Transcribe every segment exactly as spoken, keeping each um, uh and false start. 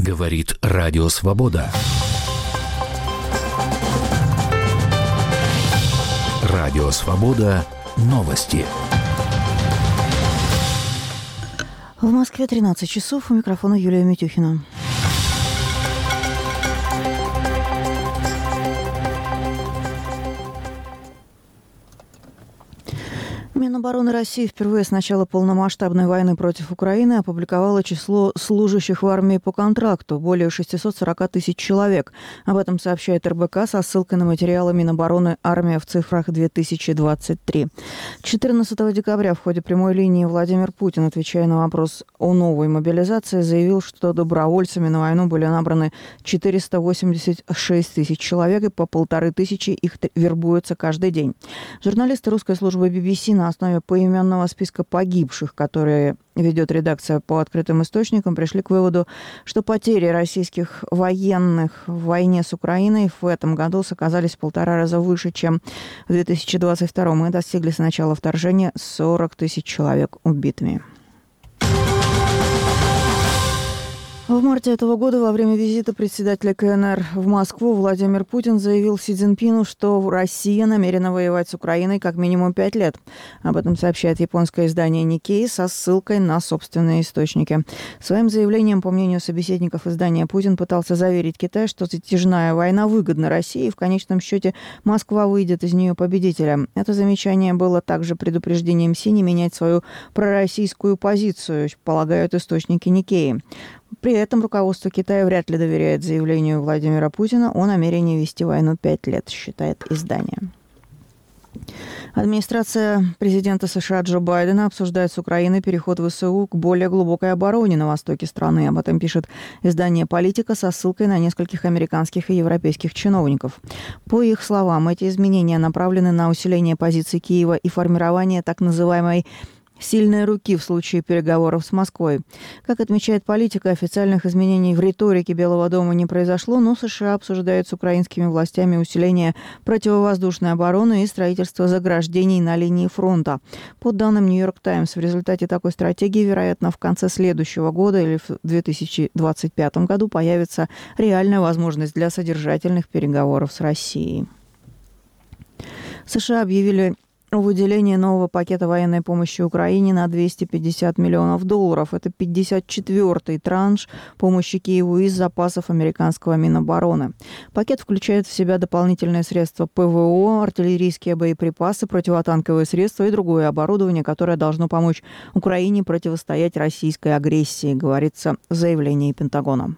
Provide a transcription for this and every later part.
Говорит Радио Свобода. Радио Свобода. Новости. В Москве тринадцать часов. У микрофона Юлия Митюхина. Минобороны России впервые с начала полномасштабной войны против Украины опубликовало число служащих в армии по контракту – более шестьсот сорок тысяч человек. Об этом сообщает эр бэ ка со ссылкой на материалы Минобороны «Армия в цифрах две тысячи двадцать три». четырнадцатого декабря в ходе прямой линии Владимир Путин, отвечая на вопрос о новой мобилизации, заявил, что добровольцами на войну были набраны четыреста восемьдесят шесть тысяч человек, и по полторы тысячи их вербуются каждый день. Журналисты русской службы би би си на основе поименного списка погибших, которые ведет редакция по открытым источникам, пришли к выводу, что потери российских военных в войне с Украиной в этом году оказались в полтора раза выше, чем в две тысячи двадцать втором, и достигли с начала вторжения сорок тысяч человек убитыми. В марте этого года во время визита председателя ка эн эр в Москву Владимир Путин заявил Си Цзиньпину, что Россия намерена воевать с Украиной как минимум пять лет. Об этом сообщает японское издание Никей со ссылкой на собственные источники. Своим заявлением, по мнению собеседников издания, Путин пытался заверить Китай, что затяжная война выгодна России, и в конечном счете Москва выйдет из нее победителем. Это замечание было также предупреждением Си не менять свою пророссийскую позицию, полагают источники Никеи. При этом руководство Китая вряд ли доверяет заявлению Владимира Путина о намерении вести войну пять лет, считает издание. Администрация президента США Джо Байдена обсуждает с Украиной переход вэ эс у к более глубокой обороне на востоке страны. Об этом пишет издание «Политика» со ссылкой на нескольких американских и европейских чиновников. По их словам, эти изменения направлены на усиление позиций Киева и формирование так называемой сильной руки в случае переговоров с Москвой. Как отмечает «Политика», официальных изменений в риторике Белого дома не произошло, но США обсуждают с украинскими властями усиление противовоздушной обороны и строительство заграждений на линии фронта. По данным «Нью-Йорк Таймс», в результате такой стратегии, вероятно, в конце следующего года или в две тысячи двадцать пятом году появится реальная возможность для содержательных переговоров с Россией. США объявили о выделении нового пакета военной помощи Украине на двести пятьдесят миллионов долларов. Это пятьдесят четвёртый транш помощи Киеву из запасов американского Минобороны. Пакет включает в себя дополнительные средства пэ вэ о, артиллерийские боеприпасы, противотанковые средства и другое оборудование, которое должно помочь Украине противостоять российской агрессии, говорится в заявлении Пентагона.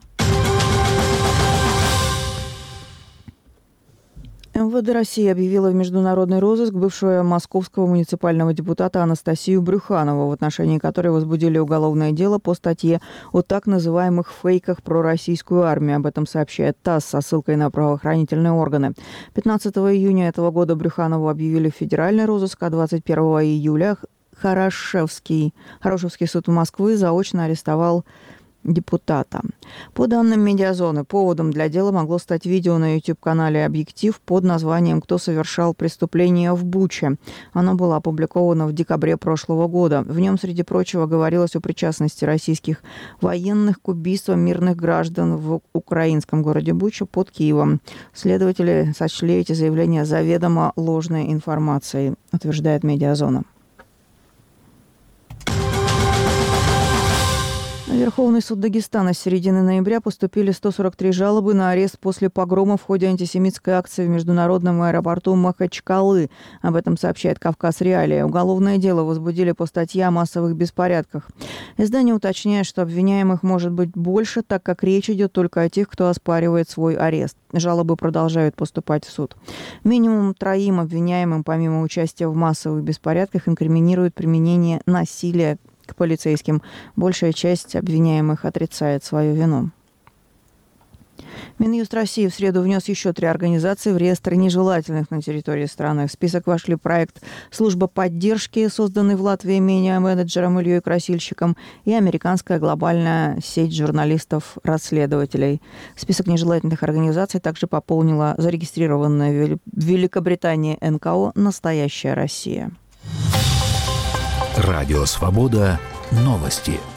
эм вэ дэ России объявила в международный розыск бывшего московского муниципального депутата Анастасию Брюханову, в отношении которой возбудили уголовное дело по статье о так называемых фейках про российскую армию. Об этом сообщает ТАСС со ссылкой на правоохранительные органы. пятнадцатого июня этого года Брюханову объявили в федеральный розыск, а двадцать первого июля Хорошевский, Хорошевский суд Москвы заочно арестовал депутата. По данным «Медиазоны», поводом для дела могло стать видео на YouTube-канале «Объектив» под названием «Кто совершал преступление в Буче». Оно было опубликовано в декабре прошлого года. В нем, среди прочего, говорилось о причастности российских военных к убийствам мирных граждан в украинском городе Буча под Киевом. Следователи сочли эти заявления заведомо ложной информацией, утверждает «Медиазона». В Верховный суд Дагестана с середины ноября поступили сто сорок три жалобы на арест после погрома в ходе антисемитской акции в международном аэропорту Махачкалы. Об этом сообщает «Кавказ Реалия». Уголовное дело возбудили по статье о массовых беспорядках. Издание уточняет, что обвиняемых может быть больше, так как речь идет только о тех, кто оспаривает свой арест. Жалобы продолжают поступать в суд. Минимум троим обвиняемым, помимо участия в массовых беспорядках, инкриминируют применение насилия к полицейским. Большая часть обвиняемых отрицает свою вину. Минюст России в среду внес еще три организации в реестр нежелательных на территории страны. В список вошли проект «Служба поддержки», созданный в Латвии медиа-менеджером Ильей Красильщиком, и американская глобальная сеть журналистов-расследователей. Список нежелательных организаций также пополнила зарегистрированная в Великобритании эн ка о «Настоящая Россия». Радио Свобода. Новости.